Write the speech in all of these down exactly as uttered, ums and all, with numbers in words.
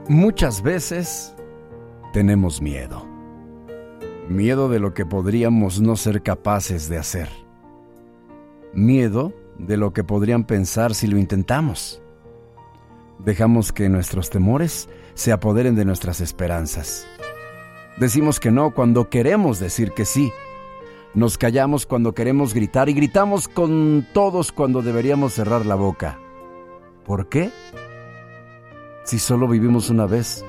Muchas veces tenemos miedo. Miedo de lo que podríamos no ser capaces de hacer. Miedo de lo que podrían pensar si lo intentamos. Dejamos que nuestros temores se apoderen de nuestras esperanzas. Decimos que no cuando queremos decir que sí. Nos callamos cuando queremos gritar y gritamos con todos cuando deberíamos cerrar la boca. ¿Por qué? Si solo vivimos una vez,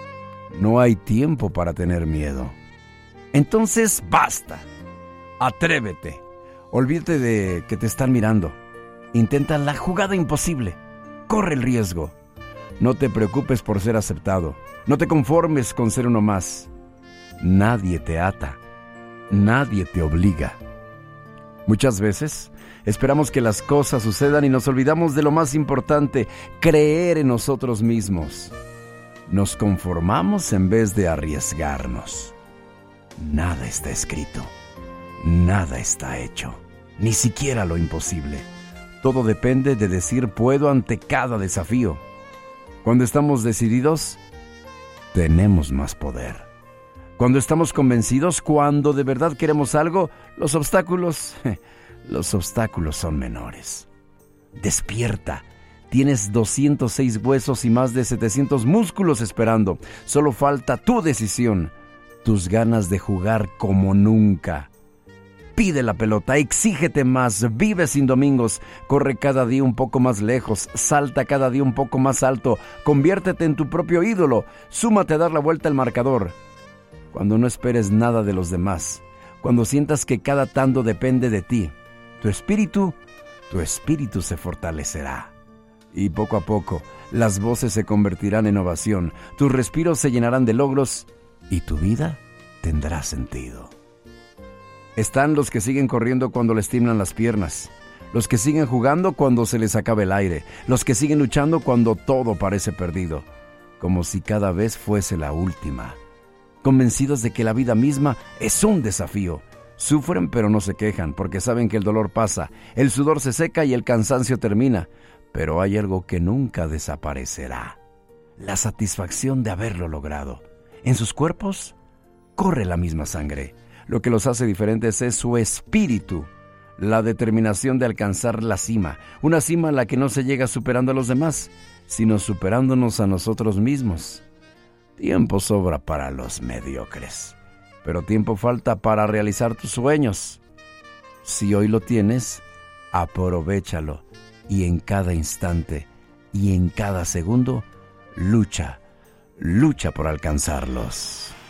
no hay tiempo para tener miedo. Entonces basta. Atrévete. Olvídate de que te están mirando. Intenta la jugada imposible. Corre el riesgo. No te preocupes por ser aceptado. No te conformes con ser uno más. Nadie te ata. Nadie te obliga. Muchas veces esperamos que las cosas sucedan y nos olvidamos de lo más importante, creer en nosotros mismos. Nos conformamos en vez de arriesgarnos. Nada está escrito. Nada está hecho. Ni siquiera lo imposible. Todo depende de decir puedo ante cada desafío. Cuando estamos decididos, tenemos más poder. Cuando estamos convencidos, cuando de verdad queremos algo, los obstáculos, los obstáculos son menores. Despierta. Tienes doscientos seis huesos y más de setecientos músculos esperando. Solo falta tu decisión, tus ganas de jugar como nunca. Pide la pelota, exígete más, vive sin domingos, corre cada día un poco más lejos, salta cada día un poco más alto, conviértete en tu propio ídolo, súmate a dar la vuelta al marcador. Cuando no esperes nada de los demás, cuando sientas que cada tanto depende de ti, tu espíritu, tu espíritu se fortalecerá. Y poco a poco, las voces se convertirán en ovación, tus respiros se llenarán de logros y tu vida tendrá sentido. Están los que siguen corriendo cuando les tiemblan las piernas, los que siguen jugando cuando se les acaba el aire, los que siguen luchando cuando todo parece perdido, como si cada vez fuese la última. Convencidos de que la vida misma es un desafío. Sufren pero no se quejan porque saben que el dolor pasa, el sudor se seca y el cansancio termina. Pero hay algo que nunca desaparecerá: la satisfacción de haberlo logrado. En sus cuerpos corre la misma sangre. Lo que los hace diferentes es su espíritu, la determinación de alcanzar la cima. Una cima a la que no se llega superando a los demás, sino superándonos a nosotros mismos. Tiempo sobra para los mediocres, pero tiempo falta para realizar tus sueños. Si hoy lo tienes, aprovéchalo y en cada instante y en cada segundo, lucha, lucha por alcanzarlos.